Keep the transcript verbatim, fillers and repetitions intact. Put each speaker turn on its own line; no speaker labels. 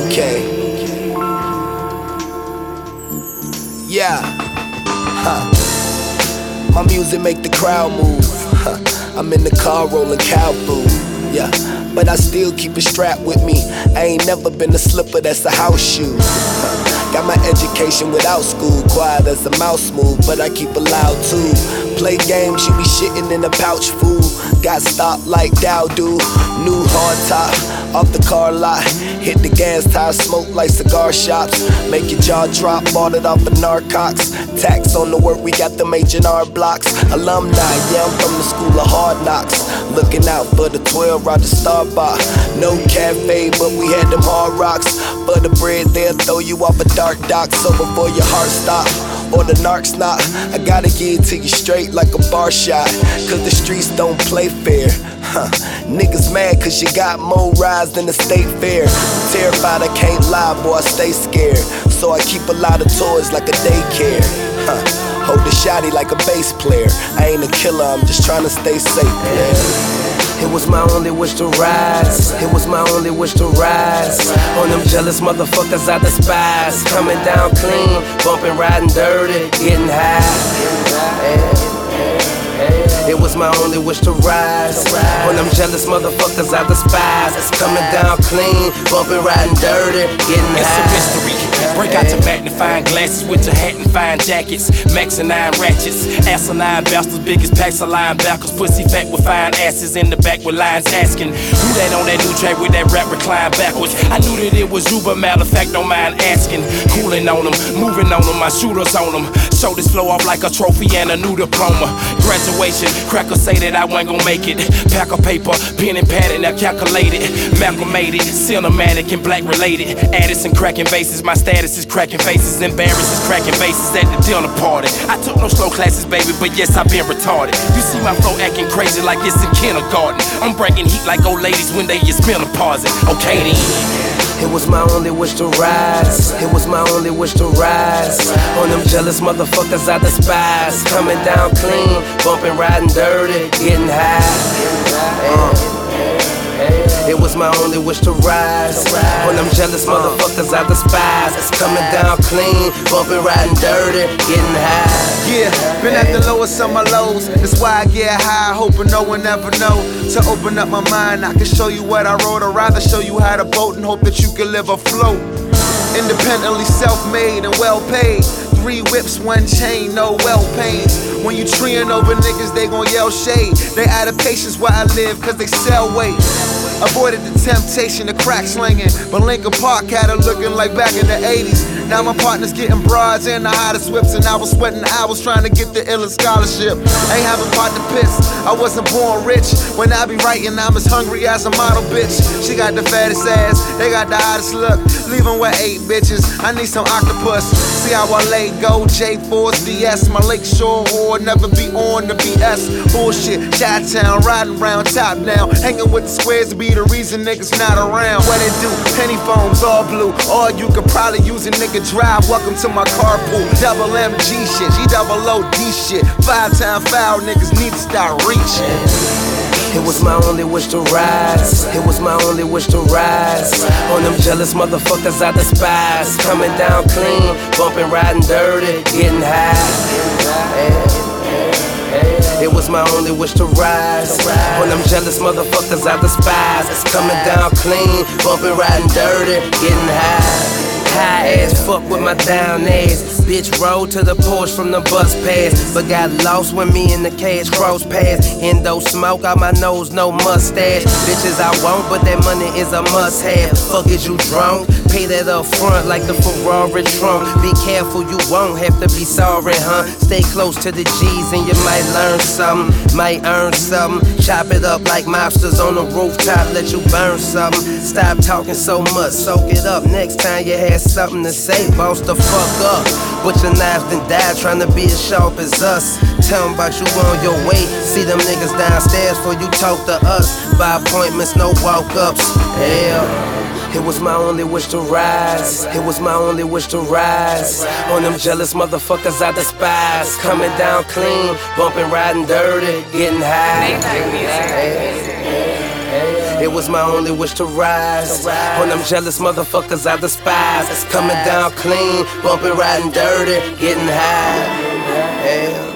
Okay. Yeah. Huh. My music make the crowd move. Huh. I'm in the car rolling cow food. Yeah. But I still keep a strap with me. I ain't never been a slipper, that's a house shoe. Huh. Got my education without school, quiet as a mouse move, but I keep it loud too. Play games, you be shitting in a pouch, fool. Got stopped like Dow do. New hard top, off the car lot. Hit the gas tire, smoke like cigar shops. Make your jaw drop, bought it off of Narcox. Tax on the work, we got them H and R blocks. Alumni, yeah, I'm from the school of hard knocks. Looking out for the twelve, ride the Starbucks. No cafe, but we had them hard rocks. For the bread, they'll throw you off a dark dock. So before your heart stop, or the narcs not, I gotta give it to you straight like a bar shot. Cause the streets don't play fair. Huh. Niggas mad cause you got more rides than the state fair. I'm terrified, I can't lie, boy, I stay scared. So I keep a lot of toys like a daycare. Huh. Hold the shotty like a bass player. I ain't a killer, I'm just trying to stay safe, man.
It was my only wish to rise. It was my only wish to rise. On them jealous motherfuckers I despise. Coming down clean, bumping, riding dirty, getting high. It was my only wish to rise. On them jealous motherfuckers I despise. Coming down clean, bumping, riding dirty, getting high.
It's a mystery. Break out your magnifying glasses with your hat and fine jackets. Max and nine ratchets. Asinine bastards, biggest packs of linebackers. Pussy fat with fine asses in the back with lines asking who that on that new track with that rap recline backwards. I knew that it was you, but matter of fact, don't mind asking. Cooling on them, moving on them, my shooters on them. Shoulders flow off like a trophy and a new diploma. Graduation, crackers say that I wasn't gon' make it. Pack of paper, pen and pad, and now calculated. Amalgamated, cinematic and black related. Addison cracking bases, my status is cracking faces. Embarrasses, cracking bases at the dinner party. I took no slow classes, baby, but yes, I've been retarded. You see my flow acting crazy like it's in kindergarten. I'm breaking heat like old ladies when they is menopausing. Okay then.
It was my only wish to rise. It was my only wish to rise. On them jealous motherfuckers I despise. Coming down clean, bumping, riding dirty, getting high. It was my only wish to rise. On them jealous motherfuckers I despise. Coming down clean, bumping, riding dirty, getting high.
Yeah, been at the lowest of my lows. That's why I get high, hoping no one ever know. To open up my mind, I can show you what I wrote. I'd rather show you how to boat and hope that you can live afloat. Independently self-made and well-paid. Three whips, one chain, no well pains. When you treeing over niggas, they gon' yell shade. They out of patience where I live, cause they sell weight. Avoided the temptation of crack slinging, but Lincoln Park had her looking like back in the eighties. Now my partner's getting broads and the hottest whips, and I was sweating hours trying to get the illest scholarship. Ain't having part to piss, I wasn't born rich. When I be writing, I'm as hungry as a model bitch. She got the fattest ass, they got the hottest look. Leaving with eight bitches, I need some octopus. See how I lay go, J fours, D S. My lakeshore whore, never be on the B S. Bullshit, Chi-Town, riding round, top down. Hanging with the squares to be the reason niggas not around. What it do? Penny phones, all blue. Or you could probably use a nigga drive. Welcome to my carpool. Double M G shit, G double O D shit. Five time foul niggas need to start reaching.
It was my only wish to rise. It was my only wish to rise. On them jealous motherfuckers I despise. Coming down clean, bumping, riding dirty, getting high. It was my only wish to rise. On them jealous motherfuckers I despise. It's coming down clean, bumping, riding dirty, getting high. High ass fuck with my down ass. Bitch rolled to the Porsche from the bus pass, but got lost when me and the cash cross paths. Endo smoke out my nose, no mustache. Bitches I want, but that money is a must have. Fuck is you drunk? Pay that up front like the Ferrari trunk. Be careful, you won't have to be sorry, huh? Stay close to the G's and you might learn something, might earn something. Chop it up like mobsters on the rooftop, let you burn something. Stop talking so much, soak it up. Next time you have something to say, boss the fuck up. Butcher knives then die, trying to be as sharp as us. Tell them about you on your way. See them niggas downstairs before you talk to us. By appointments, no walk-ups. Hell. It was my only wish to rise. It was my only wish to rise. On them jealous motherfuckers I despise. Coming down clean, bumping, riding dirty, getting high. It was my only wish to rise. On them jealous motherfuckers I despise. Coming down clean, bumping, riding dirty, getting high. Yeah.